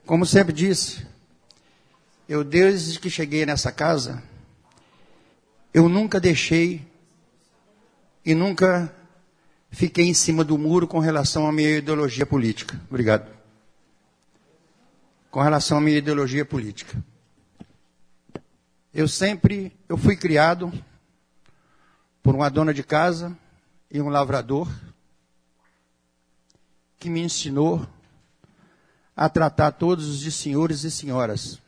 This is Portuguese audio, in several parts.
Como sempre disse, eu desde que cheguei nessa casa, eu nunca deixei e nunca fiquei em cima do muro com relação à minha ideologia política. Obrigado. Com relação à minha ideologia política. Eu fui criado por uma dona de casa e um lavrador que me ensinou a tratar todos de senhores e senhoras.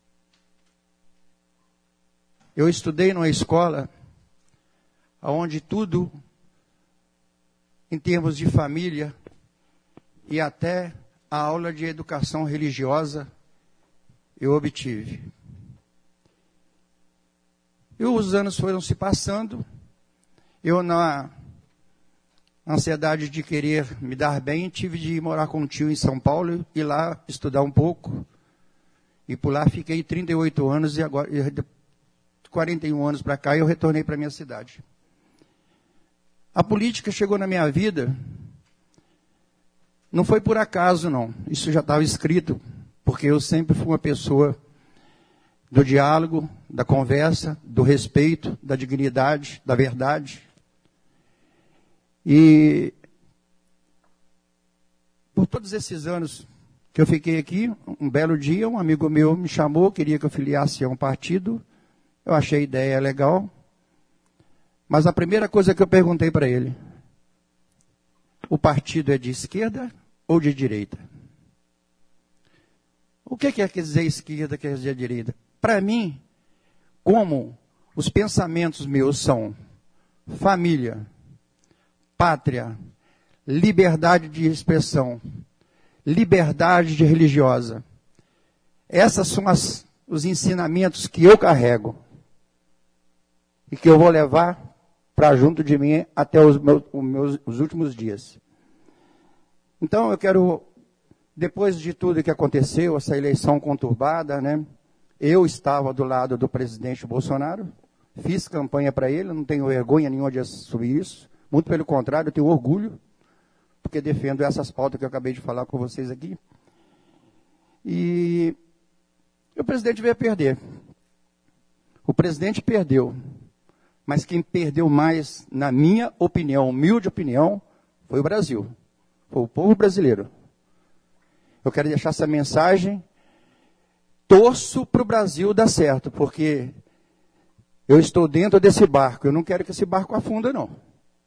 Eu estudei numa escola onde tudo, em termos de família e até a aula de educação religiosa, eu obtive. E os anos foram se passando, eu na ansiedade de querer me dar bem, tive de ir morar com um tio em São Paulo e lá estudar um pouco. E por lá fiquei 38 anos e agora, 41 anos para cá, eu retornei para a minha cidade. A política chegou na minha vida, não foi por acaso não, isso já estava escrito, porque eu sempre fui uma pessoa do diálogo, da conversa, do respeito, da dignidade, da verdade. E por todos esses anos que eu fiquei aqui, um belo dia, um amigo meu me chamou, queria que eu filiasse a um partido. Eu achei a ideia legal. Mas a primeira coisa que eu perguntei para ele, o partido é de esquerda ou de direita? O que quer dizer esquerda, quer dizer direita? Para mim, como os pensamentos meus são família, pátria, liberdade de expressão, liberdade de religiosa. Essas são os ensinamentos que eu carrego e que eu vou levar para junto de mim até os últimos dias. Então eu quero, depois de tudo que aconteceu, essa eleição conturbada, né? Eu estava do lado do presidente Bolsonaro, fiz campanha para ele, não tenho vergonha nenhuma de assumir isso. Muito pelo contrário, eu tenho orgulho, porque defendo essas pautas que eu acabei de falar com vocês aqui. E o presidente veio a perder. O presidente perdeu. Mas quem perdeu mais, na minha opinião, humilde opinião, foi o Brasil. Foi o povo brasileiro. Eu quero deixar essa mensagem. Torço para o Brasil dar certo, porque eu estou dentro desse barco. Eu não quero que esse barco afunda, não.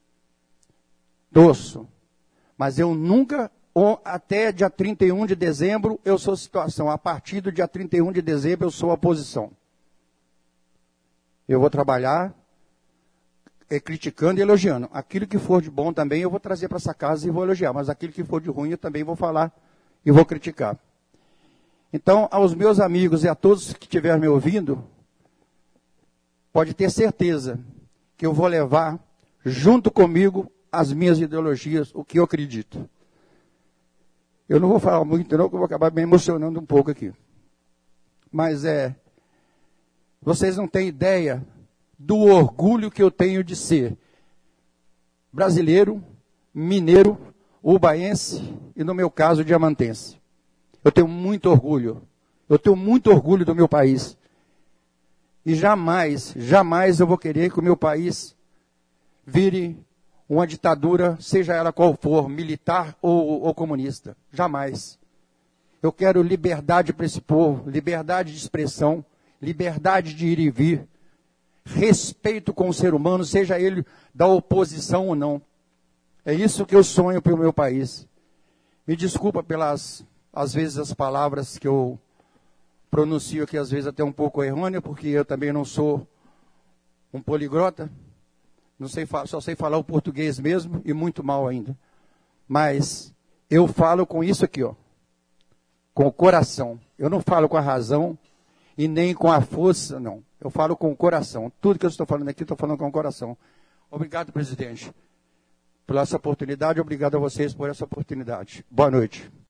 Torço. Mas eu nunca, até dia 31 de dezembro, eu sou situação. A partir do dia 31 de dezembro, eu sou oposição. Eu vou trabalhar criticando e elogiando. Aquilo que for de bom também eu vou trazer para essa casa e vou elogiar. Mas aquilo que for de ruim eu também vou falar e vou criticar. Então, aos meus amigos e a todos que estiverem me ouvindo, pode ter certeza que eu vou levar junto comigo as minhas ideologias, o que eu acredito. Eu não vou falar muito não, porque eu vou acabar me emocionando um pouco aqui. Mas vocês não têm ideia do orgulho que eu tenho de ser brasileiro, mineiro, ubaense e, no meu caso, diamantense. Eu tenho muito orgulho. Eu tenho muito orgulho do meu país. E jamais, jamais eu vou querer que o meu país vire uma ditadura, seja ela qual for, militar ou comunista. Jamais. Eu quero liberdade para esse povo, liberdade de expressão, liberdade de ir e vir, respeito com o ser humano, seja ele da oposição ou não. É isso que eu sonho para o meu país. Me desculpa pelas, às vezes, as palavras que eu pronuncio aqui, às vezes até um pouco errônea, porque eu também não sou um poliglota. Não sei, só sei falar o português mesmo e muito mal ainda. Mas eu falo com isso aqui, ó, com o coração. Eu não falo com a razão e nem com a força, não. Eu falo com o coração. Tudo que eu estou falando aqui, estou falando com o coração. Obrigado, presidente, por essa oportunidade. Obrigado a vocês por essa oportunidade. Boa noite.